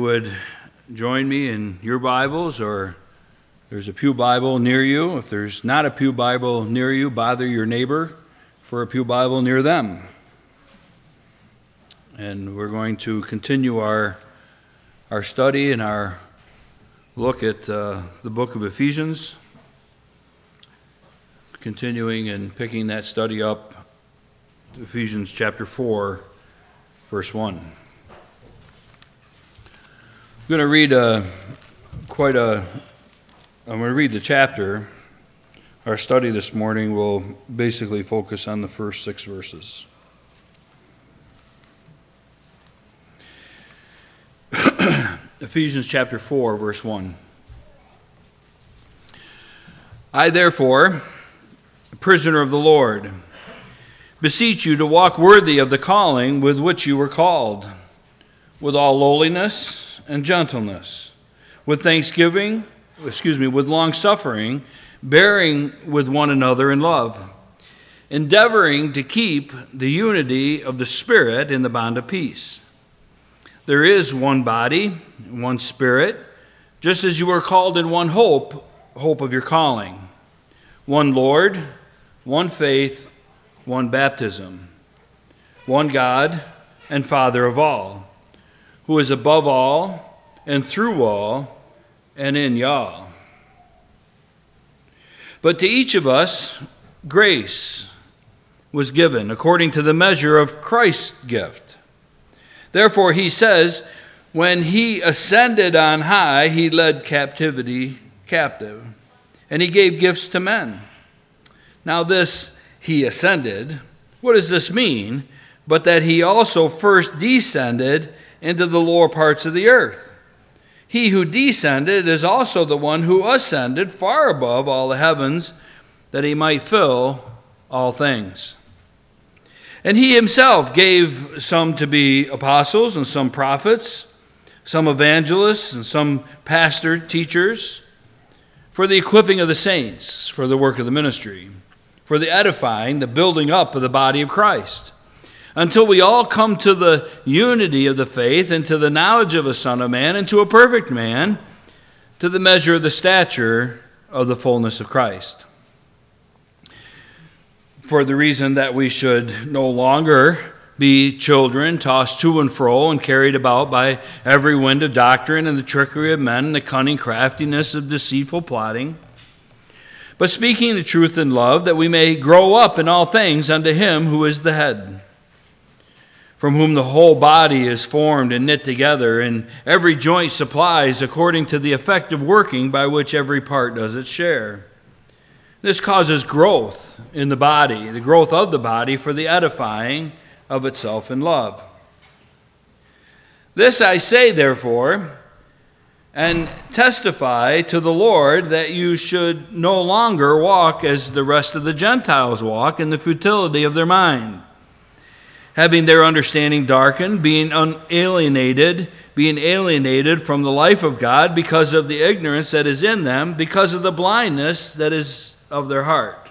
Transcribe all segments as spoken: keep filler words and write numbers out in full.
would join me in your Bibles, or there's a pew Bible near you. If there's not a pew Bible near you, bother your neighbor for a pew Bible near them. And we're going to continue our our study and our look at uh, the book of Ephesians, continuing and picking that study up, Ephesians chapter four, verse one. I'm going to read a, quite a, I'm going to read the chapter. Our study this morning will basically focus on the first six verses. Ephesians chapter four, verse one. I therefore, a prisoner of the Lord, beseech you to walk worthy of the calling with which you were called, with all lowliness and gentleness, with thanksgiving, excuse me, with long suffering, bearing with one another in love, endeavoring to keep the unity of the Spirit in the bond of peace. There is one body, one Spirit, just as you were called in one hope, hope of your calling, one Lord, one faith, one baptism, one God and Father of all, who is above all and through all and in y'all. But to each of us grace was given according to the measure of Christ's gift. Therefore he says, when he ascended on high, he led captivity captive, and he gave gifts to men. Now this he ascended, what does this mean? But that he also first descended into the lower parts of the earth. He who descended is also the one who ascended far above all the heavens, that he might fill all things. And he himself gave some to be apostles, and some prophets, some evangelists, and some pastor teachers, for the equipping of the saints, for the work of the ministry, for the edifying, the building up of the body of Christ, until we all come to the unity of the faith and to the knowledge of a Son of Man and to a perfect man, to the measure of the stature of the fullness of Christ. For the reason that we should no longer be children tossed to and fro and carried about by every wind of doctrine and the trickery of men and the cunning craftiness of deceitful plotting, but speaking the truth in love, that we may grow up in all things unto him who is the head, from whom the whole body is formed and knit together, and every joint supplies according to the effective working by which every part does its share. This causes growth in the body, the growth of the body for the edifying of itself in love. This I say, therefore, and testify to the Lord, that you should no longer walk as the rest of the Gentiles walk in the futility of their mind, having their understanding darkened, being unalienated, being alienated from the life of God because of the ignorance that is in them, because of the blindness that is of their heart.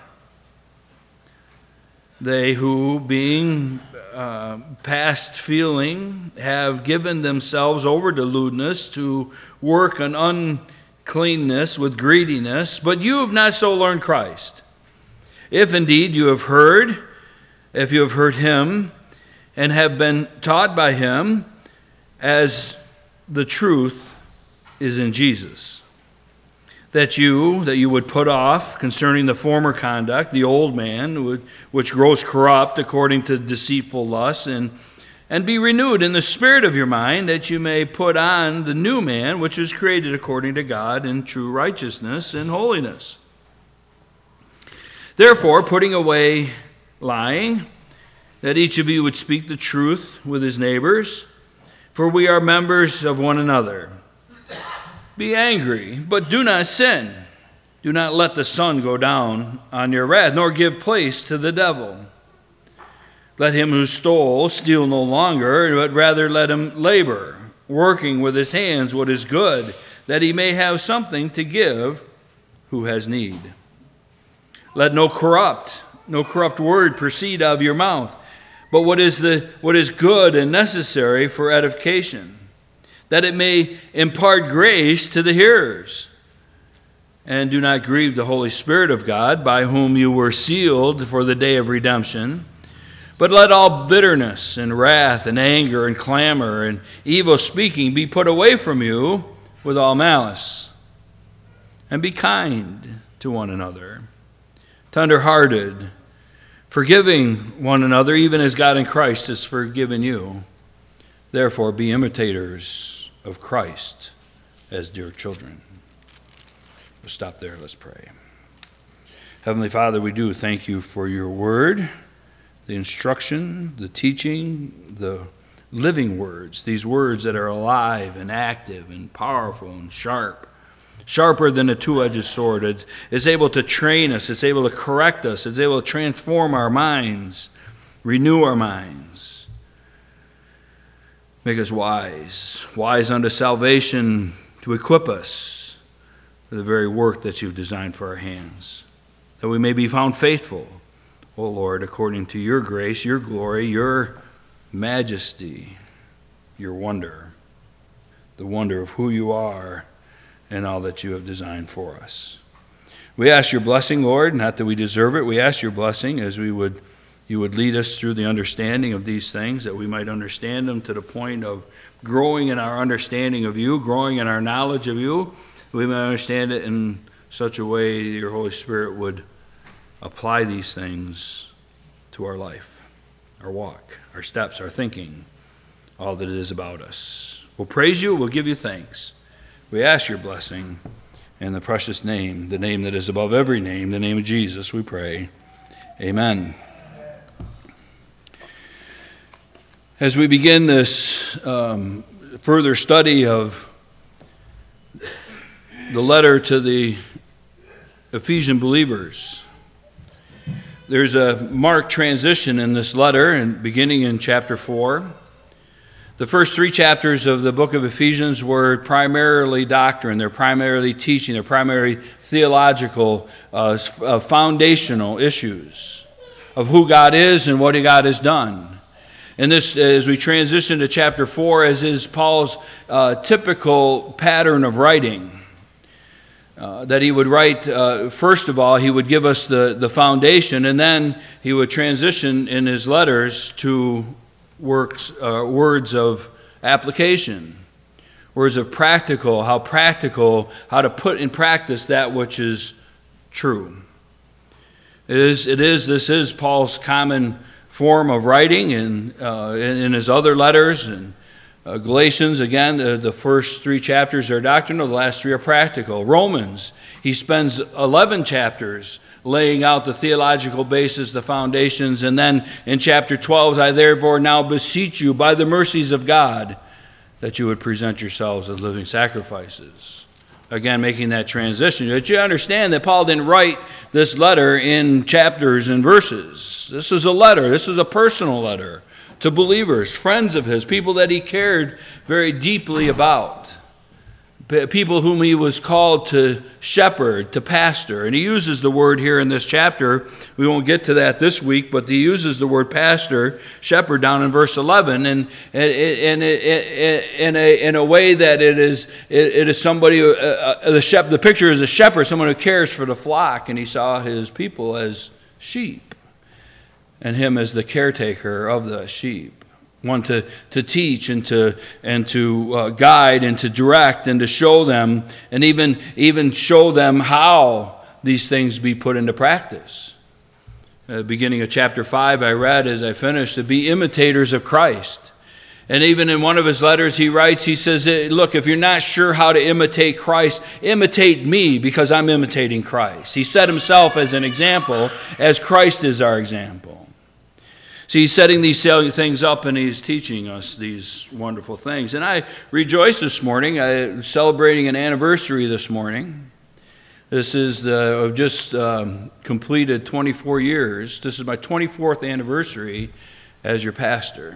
They who, being uh, past feeling, have given themselves over to lewdness, to work an uncleanness with greediness, but you have not so learned Christ. If indeed you have heard, if you have heard him, and have been taught by him, as the truth is in Jesus, that you that you would put off concerning the former conduct the old man, which grows corrupt according to deceitful lusts, and and be renewed in the spirit of your mind, that you may put on the new man, which is created according to God in true righteousness and holiness. Therefore, putting away lying, that each of you would speak the truth with his neighbors, for we are members of one another. Be angry, but do not sin. Do not let the sun go down on your wrath, nor give place to the devil. Let him who stole steal no longer, but rather let him labor, working with his hands what is good, that he may have something to give who has need. Let no corrupt, no corrupt word proceed out of your mouth, but what is the what is good and necessary for edification, that it may impart grace to the hearers. And do not grieve the Holy Spirit of God, by whom you were sealed for the day of redemption. But let all bitterness and wrath and anger and clamor and evil speaking be put away from you with all malice. And be kind to one another, tender-hearted, forgiving one another, even as God in Christ has forgiven you. Therefore, be imitators of Christ as dear children. We'll stop there. Let's pray. Heavenly Father, we do thank you for your word, the instruction, the teaching, the living words, these words that are alive and active and powerful and sharp, sharper than a two-edged sword. It's, it's able to train us. It's able to correct us. It's able to transform our minds, renew our minds, make us wise, wise unto salvation, to equip us for the very work that you've designed for our hands, that we may be found faithful, O Lord, according to your grace, your glory, your majesty, your wonder, the wonder of who you are and all that you have designed for us. We ask your blessing, Lord, not that we deserve it. We ask your blessing as we would, you would lead us through the understanding of these things, that we might understand them to the point of growing in our understanding of you, growing in our knowledge of you. We may understand it in such a way your Holy Spirit would apply these things to our life, our walk, our steps, our thinking, all that it is about us. We'll praise you. We'll give you thanks. We ask your blessing in the precious name, the name that is above every name, the name of Jesus, we pray. Amen. As we begin this um, further study of the letter to the Ephesian believers, there's a marked transition in this letter, and beginning in chapter four. The first three chapters of the book of Ephesians were primarily doctrine. They're primarily teaching. They're primarily theological, uh, uh, foundational issues of who God is and what God has done. And this, as we transition to chapter four, as is Paul's uh, typical pattern of writing, Uh, that he would write, uh, first of all, he would give us the, the foundation, and then he would transition in his letters to works, uh, words of application, words of practical, how practical, how to put in practice that which is true. It is, it is this is Paul's common form of writing in, uh, in, in his other letters, and Uh, Galatians, again, uh, the first three chapters are doctrinal, the last three are practical. Romans, he spends eleven chapters laying out the theological basis, the foundations, and then in chapter twelve, I therefore now beseech you by the mercies of God that you would present yourselves as living sacrifices. Again, making that transition. But you understand that Paul didn't write this letter in chapters and verses. This is a letter. This is a personal letter to believers, friends of his, people that he cared very deeply about, people whom he was called to shepherd, to pastor. And he uses the word here in this chapter. We won't get to that this week, but he uses the word pastor, shepherd, down in verse eleven, and in a in a way that it is it is somebody. Uh, the shep, the picture is a shepherd, someone who cares for the flock, and he saw his people as sheep, and him as the caretaker of the sheep. One to, to teach and to and to uh, guide and to direct and to show them, and even even show them how these things be put into practice. At the beginning of chapter five, I read as I finished, to be imitators of Christ. And even in one of his letters he writes, he says, look, if you're not sure how to imitate Christ, imitate me, because I'm imitating Christ. He set himself as an example, as Christ is our example. So he's setting these things up, and he's teaching us these wonderful things. And I rejoice this morning. I'm celebrating an anniversary this morning. This is the, I've just um, completed twenty-four years. This is my twenty-fourth anniversary as your pastor.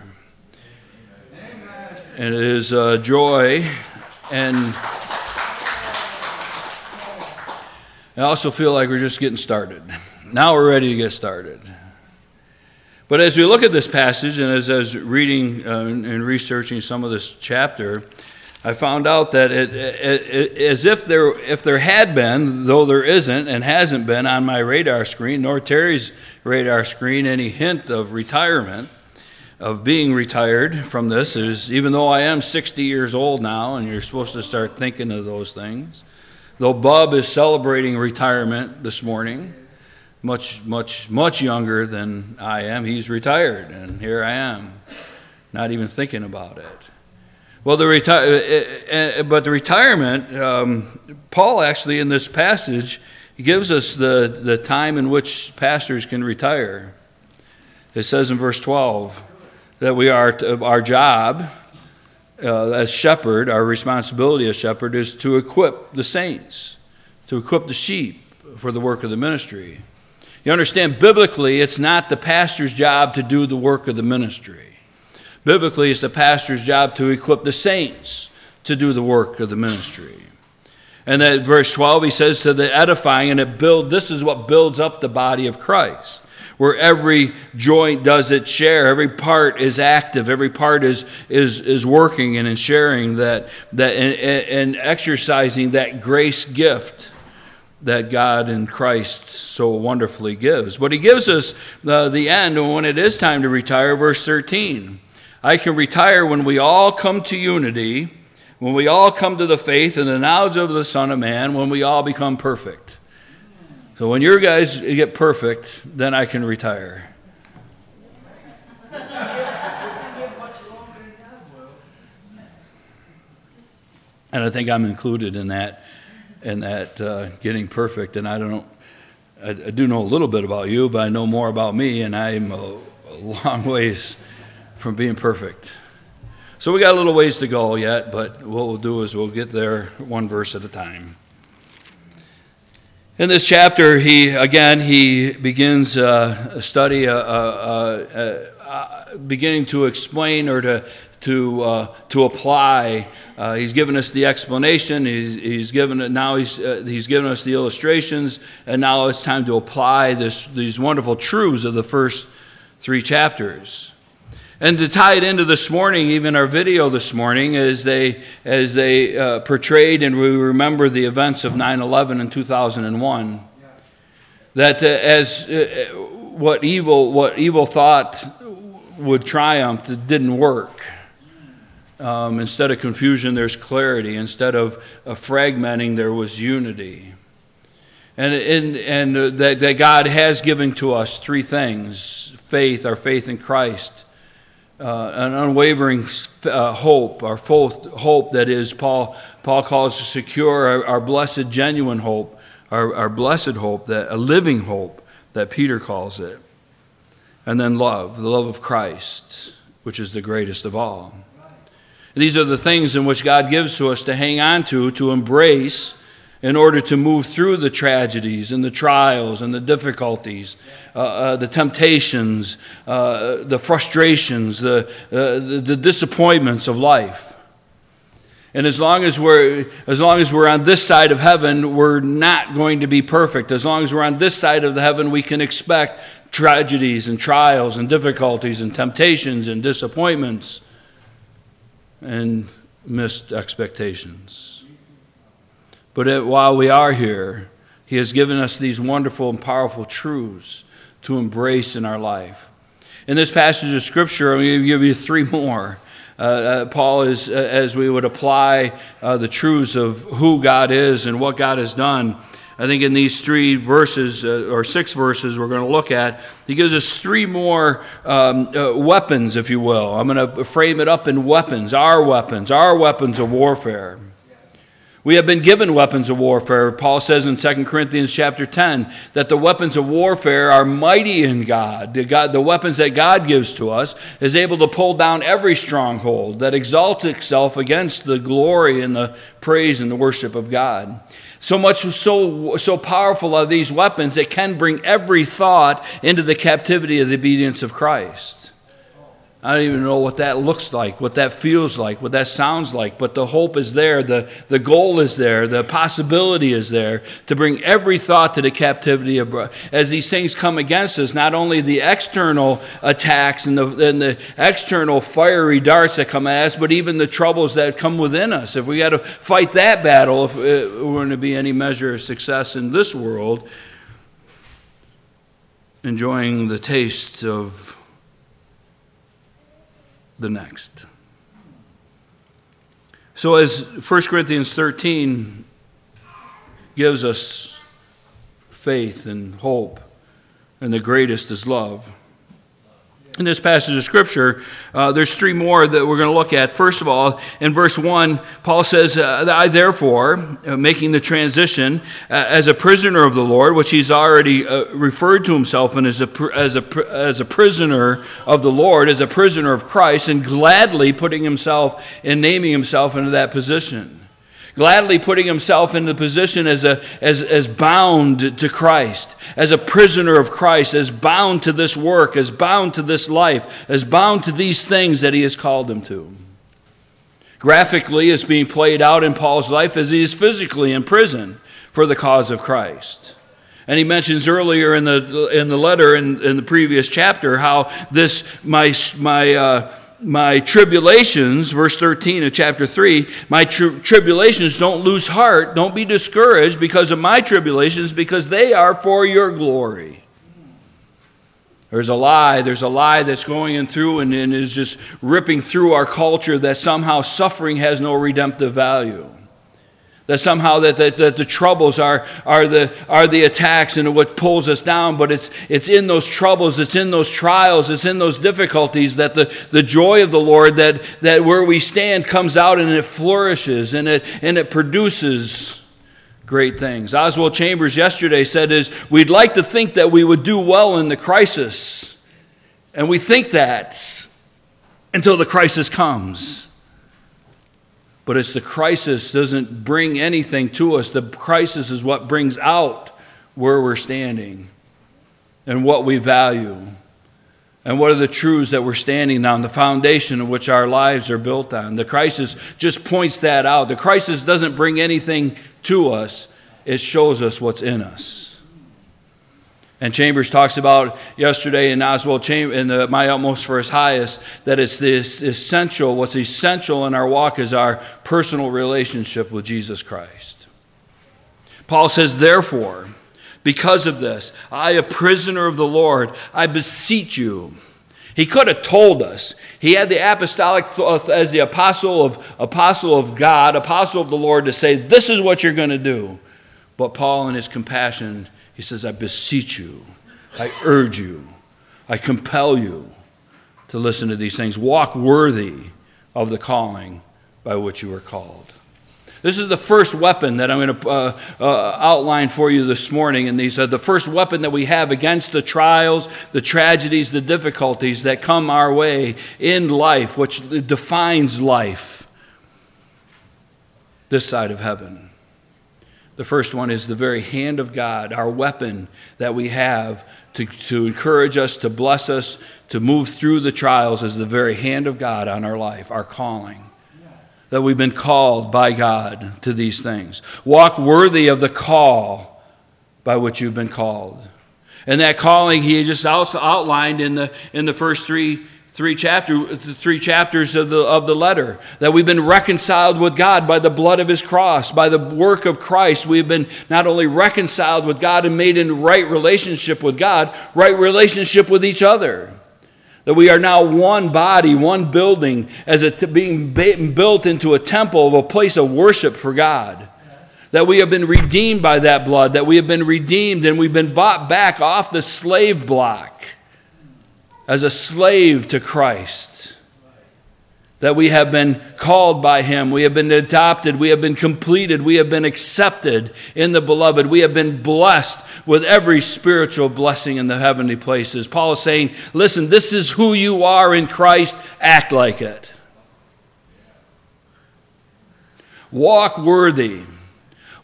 Amen. And it is a joy. And I also feel like we're just getting started. Now we're ready to get started. But as we look at this passage, and as I was reading uh, and researching some of this chapter, I found out that it, it, it, as if there, if there had been, though there isn't and hasn't been on my radar screen, nor Terry's radar screen, any hint of retirement, of being retired from this, is even though I am sixty years old now, and you're supposed to start thinking of those things. Though Bub is celebrating retirement this morning, much, much, much younger than I am, he's retired, and here I am, not even thinking about it. Well, the reti- but the retirement, um, Paul actually in this passage gives us the, the time in which pastors can retire. It says in verse twelve that we are, to, our job uh, as shepherd, our responsibility as shepherd is to equip the saints, to equip the sheep for the work of the ministry. You understand, biblically, it's not the pastor's job to do the work of the ministry. Biblically, it's the pastor's job to equip the saints to do the work of the ministry. And at verse twelve, he says to the edifying, and it build. This is what builds up the body of Christ, where every joint does its share, every part is active, every part is is is working and in sharing that that and, and exercising that grace gift that God in Christ so wonderfully gives. But he gives us the, the end, and when it is time to retire, verse thirteen. I can retire when we all come to unity, when we all come to the faith and the knowledge of the Son of Man, when we all become perfect. So when your guys get perfect, then I can retire. And I think I'm included in that, in that uh, getting perfect. And I don't, I, I do know a little bit about you, but I know more about me, and I'm a, a long ways from being perfect. So we got a little ways to go yet, but what we'll do is we'll get there one verse at a time. In this chapter, he again he begins uh, a study, uh, uh, uh, uh, beginning to explain or to to uh, to apply. Uh, he's given us the explanation. He's he's given it now. He's uh, he's given us the illustrations, and now it's time to apply this these wonderful truths of the first three chapters. And to tie it into this morning, even our video this morning, as they as they uh, portrayed and we remember the events of nine eleven in two thousand one, that uh, as uh, what evil what evil thought would triumph, it didn't work. Um, instead of confusion, there's clarity. Instead of uh, fragmenting, there was unity. And and and uh, that, that God has given to us three things: faith, our faith in Christ. Uh, an unwavering uh, hope, our full hope that is, Paul Paul calls to secure our, our blessed, genuine hope, our, our blessed hope, that a living hope that Peter calls it. And then love, the love of Christ, which is the greatest of all. These are the things in which God gives to us to hang on to, to embrace, in order to move through the tragedies and the trials and the difficulties, uh, uh, the temptations, uh, the frustrations, the, uh, the the disappointments of life. And as long as we're as long as we're on this side of heaven, we're not going to be perfect. As long as we're on this side of the heaven, we can expect tragedies and trials and difficulties and temptations and disappointments and missed expectations. But it, while we are here, he has given us these wonderful and powerful truths to embrace in our life. In this passage of Scripture, I'm going to give you three more. Uh, uh, Paul is, uh, as we would apply uh, the truths of who God is and what God has done, I think in these three verses, uh, or six verses we're going to look at, he gives us three more um, uh, weapons, if you will. I'm going to frame it up in weapons, our weapons, our weapons of warfare. We have been given weapons of warfare. Paul says in Second Corinthians chapter ten that the weapons of warfare are mighty in God. The, God. the weapons that God gives to us is able to pull down every stronghold that exalts itself against the glory and the praise and the worship of God. So much so, so powerful are these weapons, it can bring every thought into the captivity of the obedience of Christ. I don't even know what that looks like, what that feels like, what that sounds like, but the hope is there, the, the goal is there, the possibility is there to bring every thought to the captivity of, as these things come against us, not only the external attacks and the, and the external fiery darts that come at us, but even the troubles that come within us. If we got to fight that battle, if we're going to be any measure of success in this world, enjoying the taste of the next. So as First Corinthians thirteen gives us faith and hope, and the greatest is love. In this passage of Scripture, uh, there's three more that we're going to look at. First of all, in verse one, Paul says, uh, I therefore, uh, making the transition, uh, as a prisoner of the Lord, which he's already uh, referred to himself in as a, as, a, as a prisoner of the Lord, as a prisoner of Christ, and gladly putting himself and naming himself into that position. Gladly putting himself in the position as, a, as, as bound to Christ, as a prisoner of Christ, as bound to this work, as bound to this life, as bound to these things that he has called him to. Graphically, it's being played out in Paul's life as he is physically in prison for the cause of Christ. And he mentions earlier in the in the letter in, in the previous chapter how this my my uh, My tribulations, verse thirteen of chapter three, my tri- tribulations, don't lose heart, don't be discouraged because of my tribulations, because they are for your glory. There's a lie, there's a lie that's going in through and, and is just ripping through our culture that somehow suffering has no redemptive value. That somehow that, that, that the troubles are, are, the, are the attacks and what pulls us down, but it's, it's in those troubles, it's in those trials, it's in those difficulties that the, the joy of the Lord, that, that where we stand comes out and it flourishes and it, and it produces great things. Oswald Chambers yesterday said is, we'd like to think that we would do well in the crisis, and we think that until the crisis comes. But it's the crisis doesn't bring anything to us. The crisis is what brings out where we're standing and what we value and what are the truths that we're standing on, the foundation of which our lives are built on. The crisis just points that out. The crisis doesn't bring anything to us. It shows us what's in us. And Chambers talks about yesterday in Oswald Chambers, in the, My Utmost for His Highest, that it's this essential, what's essential in our walk is our personal relationship with Jesus Christ. Paul says, therefore, because of this, I, a prisoner of the Lord, I beseech you. He could have told us. He had the apostolic, as the apostle of, apostle of God, apostle of the Lord, to say, this is what you're going to do. But Paul, in his compassion, he says, I beseech you, I urge you, I compel you to listen to these things. Walk worthy of the calling by which you were called. This is the first weapon that I'm going to uh, uh, outline for you this morning. And these are the first weapon that we have against the trials, the tragedies, the difficulties that come our way in life, which defines life this side of heaven. The first one is the very hand of God, our weapon that we have to, to encourage us, to bless us, to move through the trials is the very hand of God on our life, our calling. That we've been called by God to these things. Walk worthy of the call by which you've been called. And that calling he just also outlined in the in the first three Three chapter, three chapters of the of the letter, that we've been reconciled with God by the blood of his cross, by the work of Christ. We've been not only reconciled with God and made in right relationship with God, right relationship with each other. That we are now one body, one building, as a, being built into a temple of a place of worship for God. That we have been redeemed by that blood, that we have been redeemed and we've been bought back off the slave block. As a slave to Christ, that we have been called by him, we have been adopted, we have been completed, we have been accepted in the beloved, we have been blessed with every spiritual blessing in the heavenly places. Paul is saying, listen, this is who you are in Christ, act like it. Walk worthy.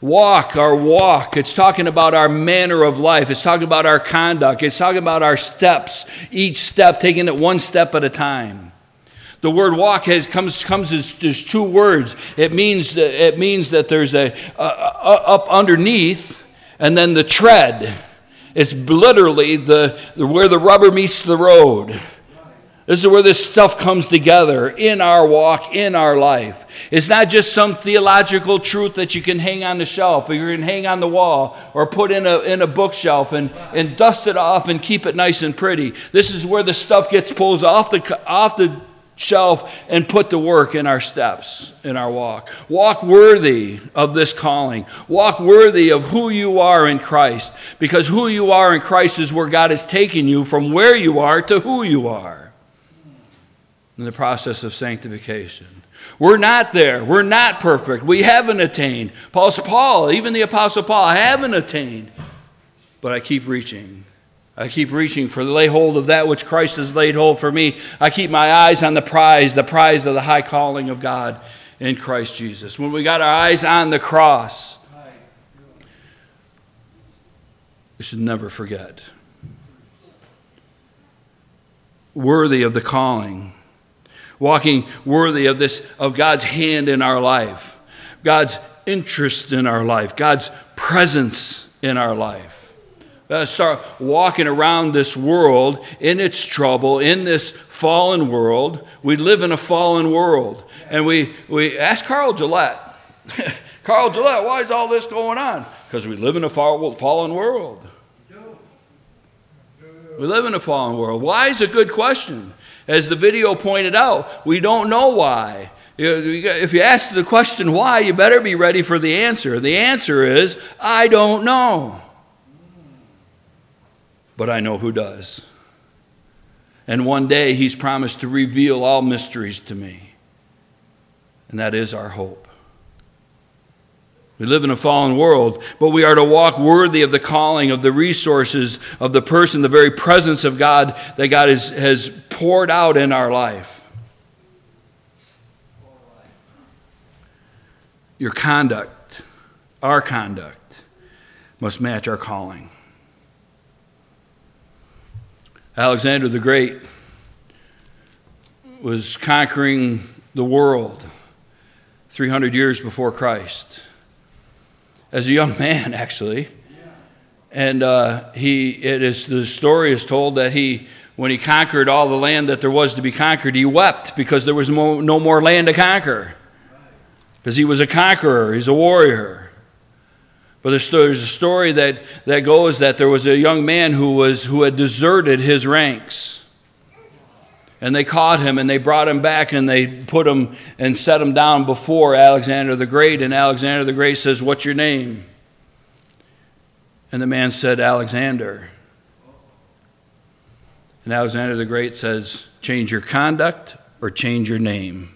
Walk, our walk. It's talking about our manner of life. It's talking about our conduct. It's talking about our steps, each step, taking it one step at a time. The word walk has comes comes as there's two words. It means it means that there's a, a, a up underneath, and then the tread. It's literally the, the where the rubber meets the road. This is where this stuff comes together in our walk, in our life. It's not just some theological truth that you can hang on the shelf or you can hang on the wall or put in a, in a bookshelf and, and dust it off and keep it nice and pretty. This is where the stuff gets pulled off the, off the shelf and put to work in our steps, in our walk. Walk worthy of this calling. Walk worthy of who you are in Christ, because who you are in Christ is where God has taken you from where you are to who you are. In the process of sanctification. We're not there. We're not perfect. We haven't attained. Paul, Paul, even the Apostle Paul, I haven't attained. But I keep reaching. I keep reaching for lay hold of that which Christ has laid hold for me. I keep my eyes on the prize, the prize of the high calling of God in Christ Jesus. When we got our eyes on the cross, we should never forget. Worthy of the calling. Walking worthy of this, of God's hand in our life, God's interest in our life, God's presence in our life. Let's start walking around this world in its trouble, in this fallen world. We live in a fallen world. And we, we ask Carl Gillette, Carl Gillette, why is all this going on? Because we live in a fallen world. We live in a fallen world. Why is a good question. As the video pointed out, we don't know why. If you ask the question why, you better be ready for the answer. The answer is, I don't know. But I know who does. And one day he's promised to reveal all mysteries to me. And that is our hope. We live in a fallen world, but we are to walk worthy of the calling, of the resources, of the person, the very presence of God that God is, has poured out in our life. Your conduct, our conduct, must match our calling. Alexander the Great was conquering the world three hundred years before Christ. As a young man, actually. And uh, he, it is, the story is told that he, when he conquered all the land that there was to be conquered, he wept because there was no, no more land to conquer. Because he was a conqueror, he's a warrior. But there's, there's a story that, that goes that there was a young man who was who had deserted his ranks. And they caught him and they brought him back and they put him and set him down before Alexander the Great. And Alexander the Great says, what's your name? And the man said, Alexander. And Alexander the Great says, change your conduct or change your name.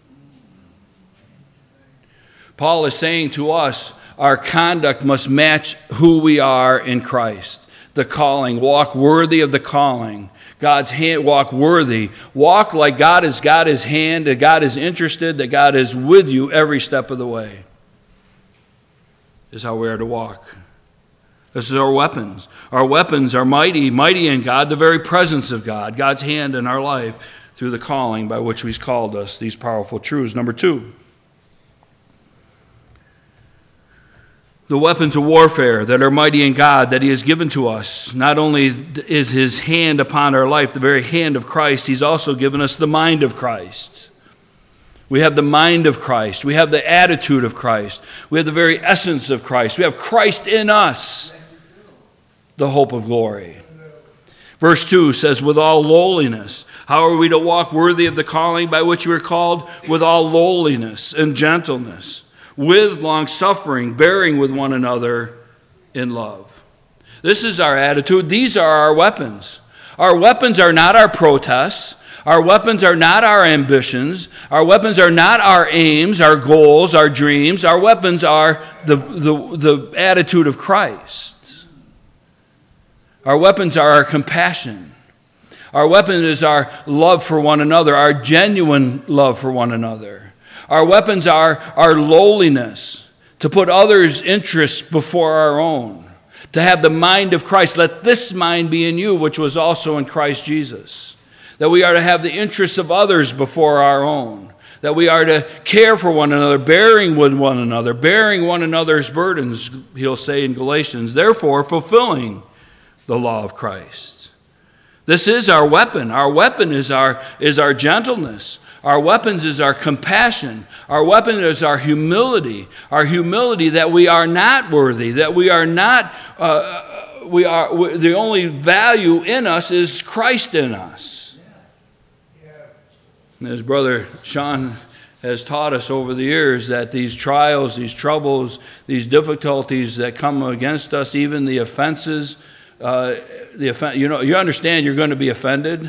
Paul is saying to us, our conduct must match who we are in Christ. The calling, walk worthy of the calling. God's hand, walk worthy. Walk like God has got his hand, that God is interested, that God is with you every step of the way. This is how we are to walk. This is our weapons. Our weapons are mighty, mighty in God, the very presence of God, God's hand in our life through the calling by which he's called us, these powerful truths. Number two, the weapons of warfare that are mighty in God that he has given to us. Not only is his hand upon our life, the very hand of Christ, he's also given us the mind of Christ. We have the mind of Christ. We have the attitude of Christ. We have the very essence of Christ. We have Christ in us, the hope of glory. Verse two says, with all lowliness. How are we to walk worthy of the calling by which we are called? With all lowliness and gentleness. With long-suffering, bearing with one another in love. This is our attitude. These are our weapons. Our weapons are not our protests. Our weapons are not our ambitions. Our weapons are not our aims, our goals, our dreams. Our weapons are the, the, the attitude of Christ. Our weapons are our compassion. Our weapon is our love for one another, our genuine love for one another. Our weapons are our lowliness, to put others' interests before our own, to have the mind of Christ. Let this mind be in you, which was also in Christ Jesus. That we are to have the interests of others before our own. That we are to care for one another, bearing with one another, bearing one another's burdens, he'll say in Galatians, therefore fulfilling the law of Christ. This is our weapon. Our weapon is our, is our gentleness. Our weapons is our compassion. Our weapon is our humility. Our humility that we are not worthy, that we are not, uh, we are, we, the only value in us is Christ in us. And as Brother Sean has taught us over the years, that these trials, these troubles, these difficulties that come against us, even the offenses, uh, the offen- you know, you understand you're going to be offended.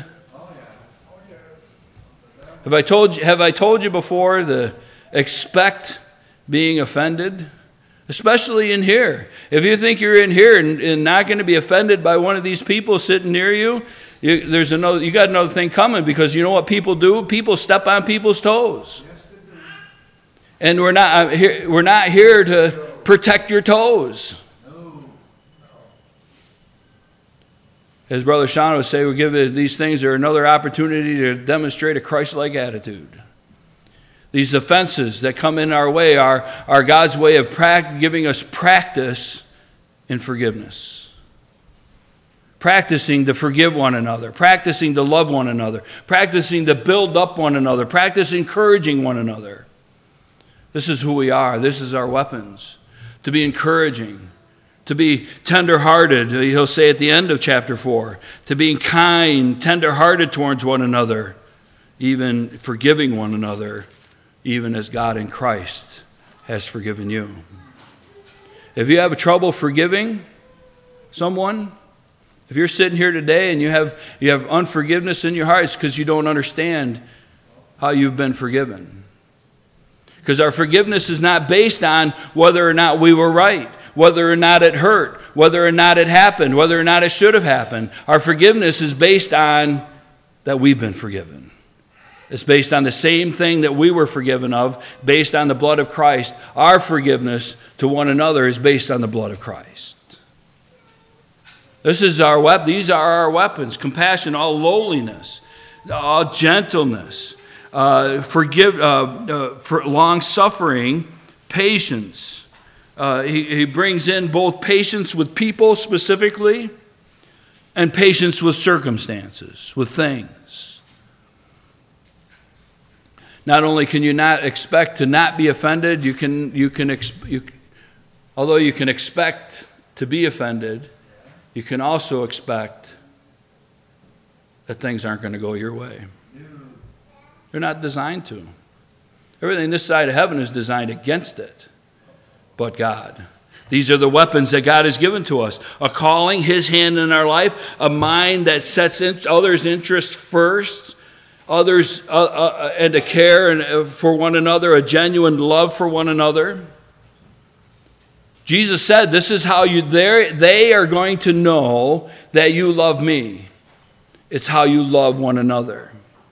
Have I told you, have I told you before to expect being offended? Especially in here. If you think you're in here and, and not going to be offended by one of these people sitting near you, you there's another. You got another thing coming, because you know what people do? People step on people's toes. And we're not here. We're not here to protect your toes. As Brother Sean would say, we give these things are another opportunity to demonstrate a Christ-like attitude. These offenses that come in our way are, are God's way of pra- giving us practice in forgiveness. Practicing to forgive one another. Practicing to love one another. Practicing to build up one another. Practice encouraging one another. This is who we are. This is our weapons. To be encouraging. To be tender-hearted. He'll say at the end of chapter four. To be kind, tender-hearted towards one another. Even forgiving one another. Even as God in Christ has forgiven you. If you have trouble forgiving someone, if you're sitting here today and you have you have unforgiveness in your heart, it's because you don't understand how you've been forgiven. Because our forgiveness is not based on whether or not we were right, whether or not it hurt, whether or not it happened, whether or not it should have happened. Our forgiveness is based on that we've been forgiven. It's based on the same thing that we were forgiven of, based on the blood of Christ. Our forgiveness to one another is based on the blood of Christ. This is our weapon. These are our weapons: compassion, all lowliness, all gentleness, uh, forgive, uh, uh, for long suffering, patience. Uh, he, he brings in both patience with people specifically, and patience with circumstances, with things. Not only can you not expect to not be offended, you can you can you, although you can expect to be offended, you can also expect that things aren't going to go your way. They're not designed to. Everything this side of heaven is designed against it, but God. These are the weapons that God has given to us: a calling, His hand in our life, a mind that sets in others' interests first. Others uh, uh, and a care and, uh, for one another, a genuine love for one another. Jesus said, this is how you they are going to know that you love me. It's how you love one another.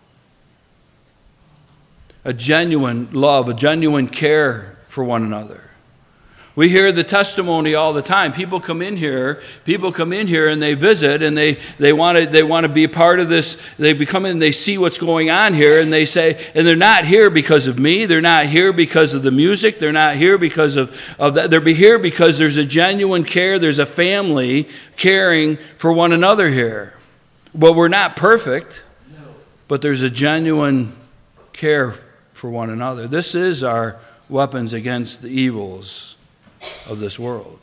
A genuine love, a genuine care for one another. We hear the testimony all the time. People come in here, people come in here and they visit and they, they want to they want to be a part of this. They become in, they see what's going on here, and they say, and they're not here because of me, they're not here because of the music, they're not here because of, of that. They're here because there's a genuine care, there's a family caring for one another here. Well, we're not perfect, but there's a genuine care for one another. This is our weapons against the evils of this world.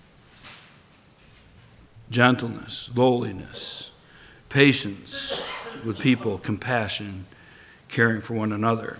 Gentleness, lowliness, patience with people, compassion, caring for one another.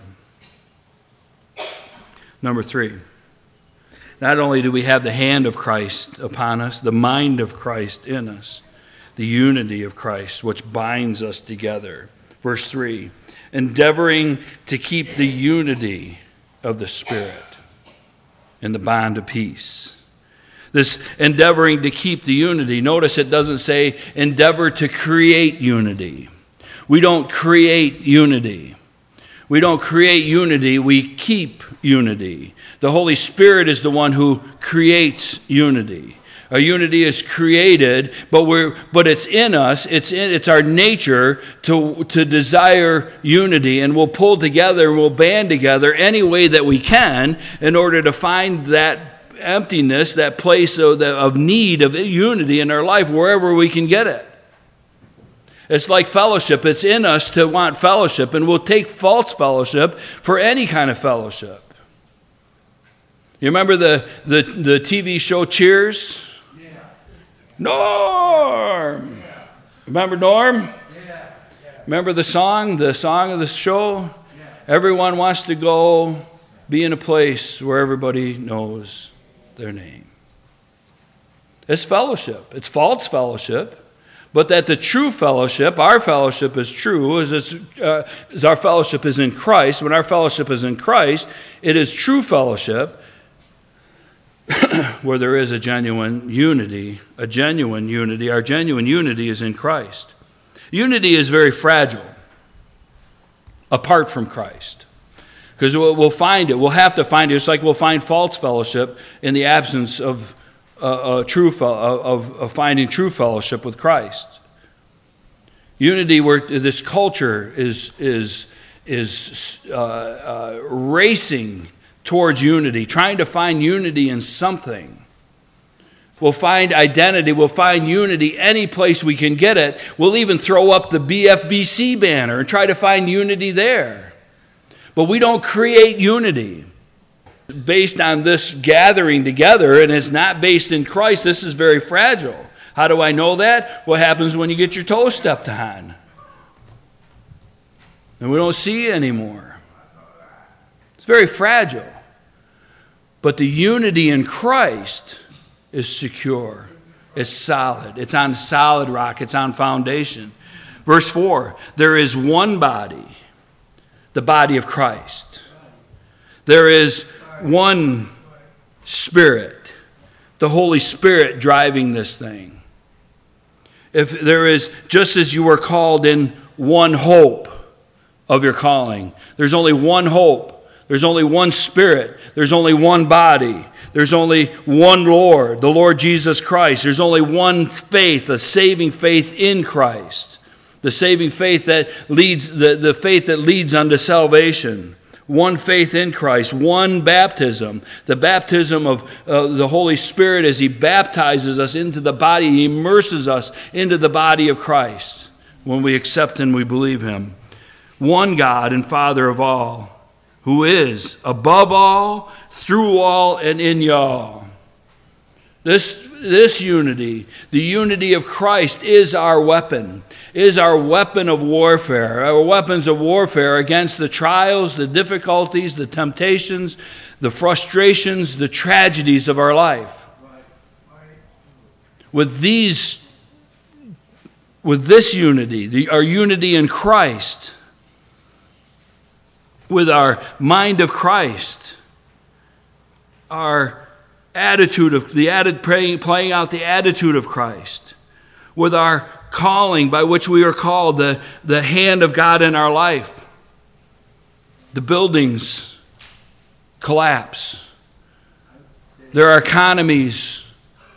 Number three, not only do we have the hand of Christ upon us, the mind of Christ in us, the unity of Christ, which binds us together. Verse three, endeavoring to keep the unity of the Spirit in the bond of peace. This endeavoring to keep the unity. Notice it doesn't say endeavor to create unity. We don't create unity. We don't create unity, we keep unity. The Holy Spirit is the one who creates unity. Our unity is created, but we're but it's in us. It's in it's our nature to to desire unity, and we'll pull together and we'll band together any way that we can in order to find that emptiness, that place of, the, of need of unity in our life wherever we can get it. It's like fellowship. It's in us to want fellowship, and we'll take false fellowship for any kind of fellowship. You remember the the, the T V show Cheers? Norm! Remember Norm? Remember the song, the song of the show? Everyone wants to go be in a place where everybody knows their name. It's fellowship. It's false fellowship. But that the true fellowship, our fellowship is true, is, it's, uh, is our fellowship is in Christ. When our fellowship is in Christ, it is true fellowship where there is a genuine unity, a genuine unity. Our genuine unity is in Christ. Unity is very fragile apart from Christ. Because we'll, we'll find it. We'll have to find it. It's like we'll find false fellowship in the absence of, uh, uh, true fe- of, of finding true fellowship with Christ. Unity, where this culture is, is, is uh, uh, racing towards unity, trying to find unity in something. We'll find identity, we'll find unity any place we can get it. We'll even throw up the B F B C banner and try to find unity there. But we don't create unity based on this gathering together, and it's not based in Christ. This is very fragile. How do I know that? What happens when you get your toes stepped on? And we don't see you anymore. It's very fragile. But the unity in Christ is secure. It's solid. It's on solid rock. It's on foundation. Verse four, there is one body, the body of Christ. There is one Spirit, the Holy Spirit driving this thing. If there is, just as you were called in one hope of your calling, there's only one hope. There's only one Spirit. There's only one body. There's only one Lord, the Lord Jesus Christ. There's only one faith, a saving faith in Christ. The saving faith that leads, the, the faith that leads unto salvation. One faith in Christ, one baptism. The baptism of uh, the Holy Spirit as He baptizes us into the body, He immerses us into the body of Christ when we accept and we believe Him. One God and Father of all, who is above all, through all, and in y'all. This, this unity, the unity of Christ, is our weapon, is our weapon of warfare, our weapons of warfare against the trials, the difficulties, the temptations, the frustrations, the tragedies of our life. With these, with this unity, the, our unity in Christ, with our mind of Christ, our attitude of the added playing, playing out the attitude of Christ, with our calling by which we are called, the, the hand of God in our life. The buildings collapse. There are economies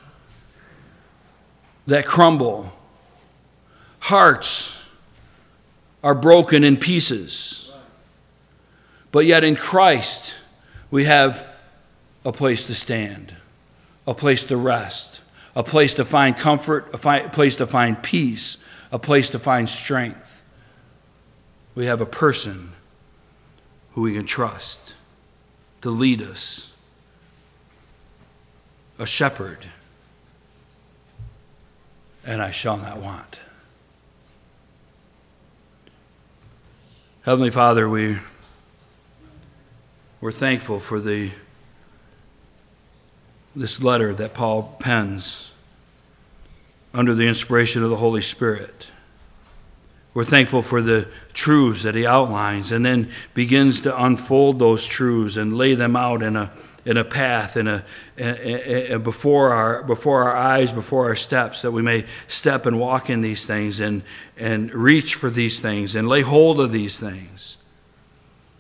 that crumble. Hearts are broken in pieces. But yet in Christ, we have a place to stand, a place to rest, a place to find comfort, a fi- place to find peace, a place to find strength. We have a person who we can trust to lead us, a shepherd, and I shall not want. Heavenly Father, we We're thankful for the this letter that Paul pens under the inspiration of the Holy Spirit. We're thankful for the truths that he outlines and then begins to unfold those truths and lay them out in a in a path, in a, a, a before our before our eyes, before our steps, that we may step and walk in these things and and reach for these things and lay hold of these things.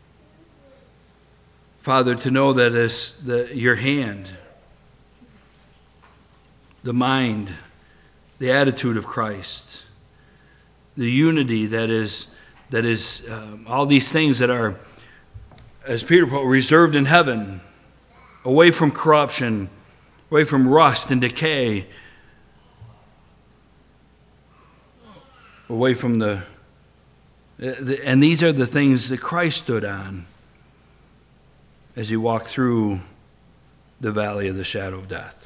Father, to know that it's the, your hand, the mind, the attitude of Christ, the unity that is, that is um, all these things that are, as Peter put, reserved in heaven, away from corruption, away from rust and decay, away from the, the and these are the things that Christ stood on as he walked through the valley of the shadow of death.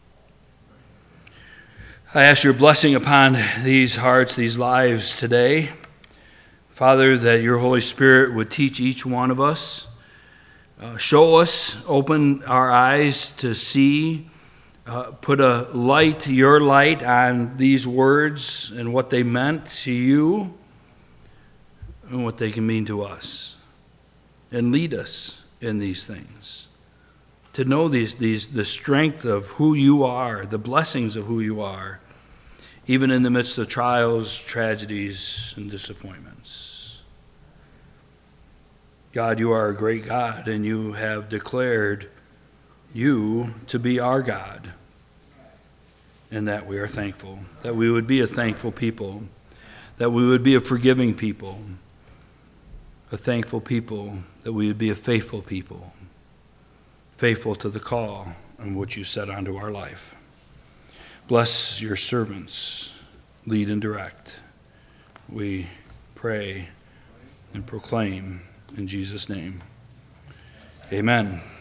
I ask your blessing upon these hearts, these lives today. Father, that your Holy Spirit would teach each one of us, uh, show us, open our eyes to see, uh, put a light, your light, on these words and what they meant to you and what they can mean to us. And lead us in these things, to know these, these the strength of who you are, the blessings of who you are, even in the midst of trials, tragedies, and disappointments. God, you are a great God, and you have declared you to be our God, and that we are thankful, that we would be a thankful people, that we would be a forgiving people, a thankful people, that we would be a faithful people, faithful to the call and what you set onto our life. Bless your servants, lead and direct. We pray and proclaim in Jesus' name. Amen.